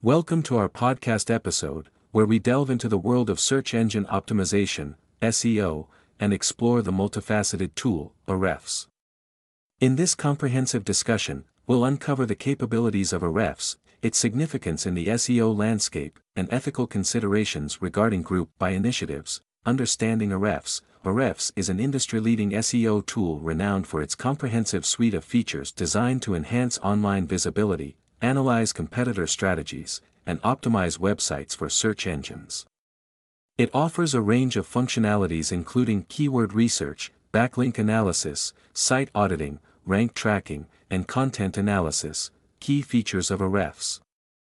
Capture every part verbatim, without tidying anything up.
Welcome to our podcast episode, where we delve into the world of search engine optimization, S E O, and explore the multifaceted tool, Ahrefs. In this comprehensive discussion, we'll uncover the capabilities of Ahrefs, its significance in the S E O landscape, and ethical considerations regarding group by initiatives. Understanding Ahrefs. Ahrefs is an industry-leading S E O tool renowned for its comprehensive suite of features designed to enhance online visibility, analyze competitor strategies, and optimize websites for search engines. It offers a range of functionalities including keyword research, backlink analysis, site auditing, rank tracking, and content analysis. Key features of Ahrefs.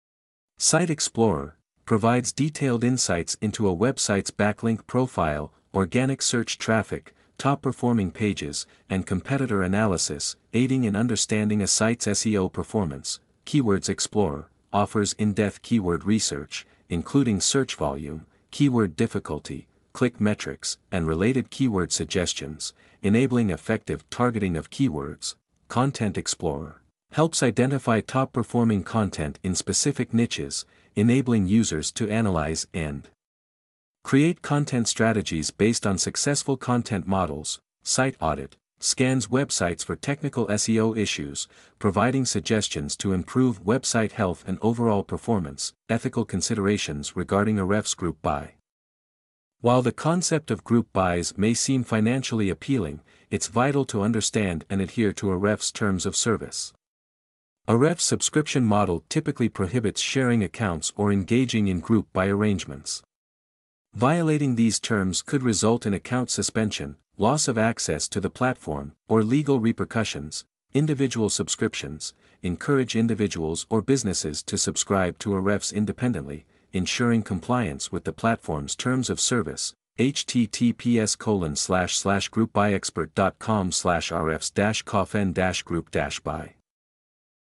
Site Explorer provides detailed insights into a website's backlink profile, organic search traffic, top-performing pages, and competitor analysis, aiding in understanding a site's S E O performance. Keywords Explorer offers in-depth keyword research, including search volume, keyword difficulty, click metrics, and related keyword suggestions, enabling effective targeting of keywords. Content Explorer helps identify top-performing content in specific niches, enabling users to analyze and create content strategies based on successful content models. Site Audit scans websites for technical S E O issues, providing suggestions to improve website health and overall performance. Ethical considerations regarding Ahrefs Group Buy. While the concept of group buys may seem financially appealing, it's vital to understand and adhere to Ahrefs' terms of service. Ahrefs' subscription model typically prohibits sharing accounts or engaging in group buy arrangements. Violating these terms could result in account suspension, loss of access to the platform, or legal repercussions. Individual subscriptions encourage individuals or businesses to subscribe to Ahrefs independently, ensuring compliance with the platform's terms of service. H T T P S colon slash slash groupbuyexpert dot com slash Ahrefs dash cofen dash group dash buy